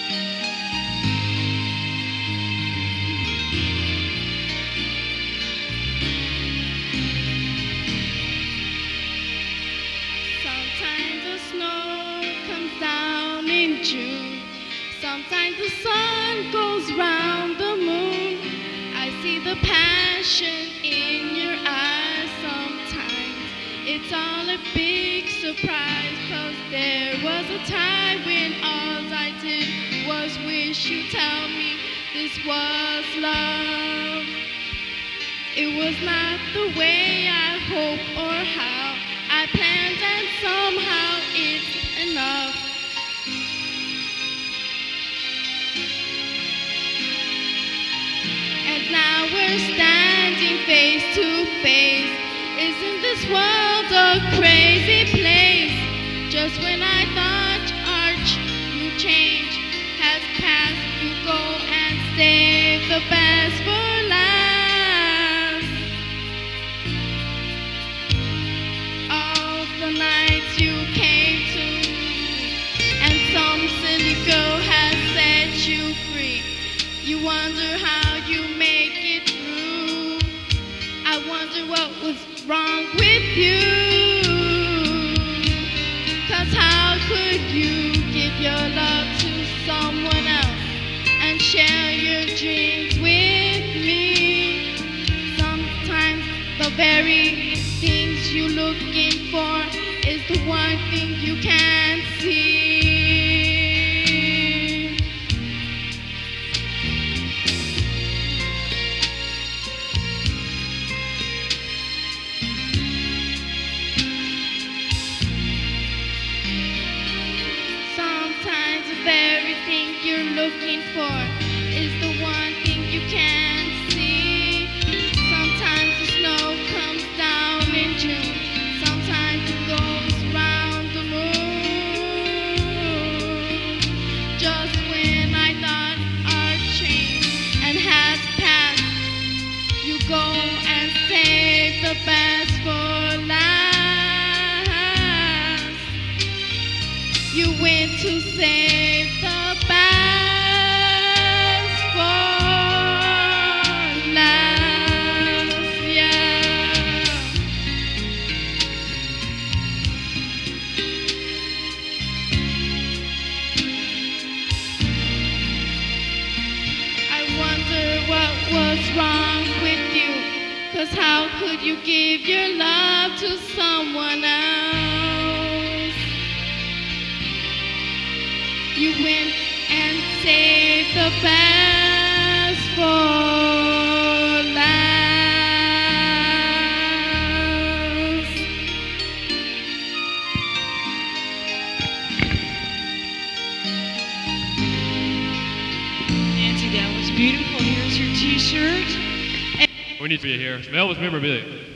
Sometimes the snow comes down in June. Sometimes the sun goes round the moon. I see the passion in your eyes. Sometimes it's all a big surprise, 'cause there was a time when all I did was wish you tell me this was love. It was not the way I hoped or how I planned, and somehow it's enough. And now we're standing face to face. Isn't this world a crazy place? Just when I thought you change has passed, you go and save the best for last. All the nights you came to, and some silly girl has set you free. You wonder how you make it through. I wonder what was wrong with you. 'Cause how could you give your love to someone else and share your dreams with me? Sometimes the very things you're looking for is the one thing you can't see. Sometimes the very thing you're looking for is the one thing you can't see. Sometimes the snow comes down in June. Sometimes it goes round the moon. Just when I thought our change and has passed, you go and save the best for last. You went to save the best for last, yeah. I wonder what was wrong with you, 'cause how could you give your love to someone else? You went and saved the best for last. Nancy, that was beautiful. Here's your t-shirt. We need to be here. That was memorabilia.